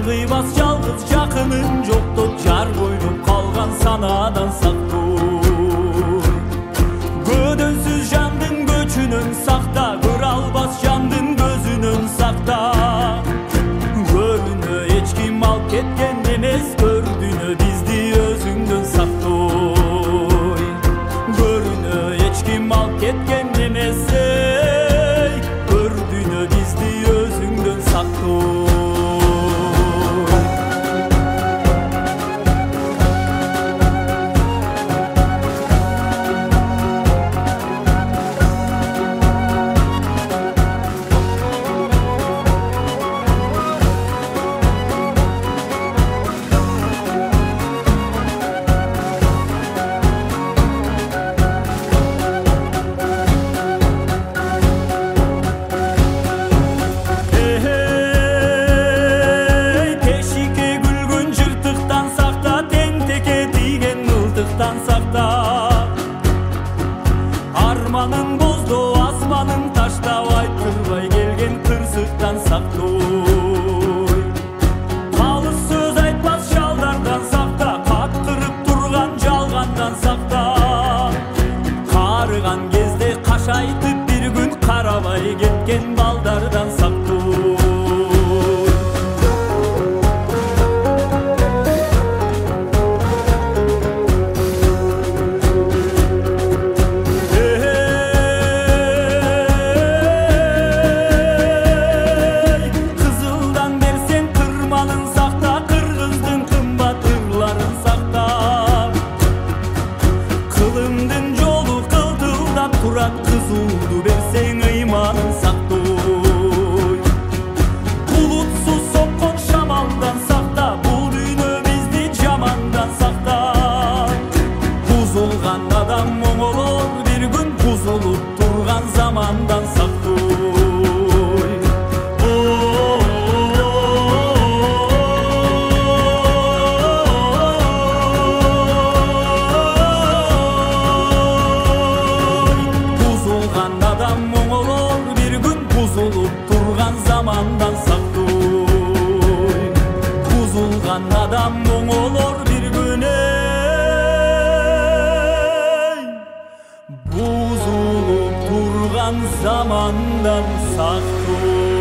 кыйбас жалгыз жакынын жокто жар коюп калган санадан сактоо. Көдөнсүз жандын көчүнөн сакта, көрө албас жандын көзүнөн сакта. Көрүнө эч ким алып кеткен эмес, көрдүнө бизди өзүңдөн сактой. Көрүнө эч ким алып кеткен эмес, көрдүнө бизди өзүңдөн сактой. Арманын бозду, асманын таштап, айткырбай келген кырсыктан сактой. Калыс сөз айтпас шалдардан сакта, каттырып турган жалгандан сакта. Карыган кезде кашайтып бир күн карабай кеткен балдардан сактой. Кызууду берсең ыйманын сактой. Булутсуз соккон шамалдан сакта, бул дүйнө бизди жамандан сакта. Бузулган адам оңолор бир күн, бузулуп турган замандан сактой. Buzulup turgan zamandan saktoy. Buzulgan adam oңолор bir gün, buzulup turgan zamandan saktoy.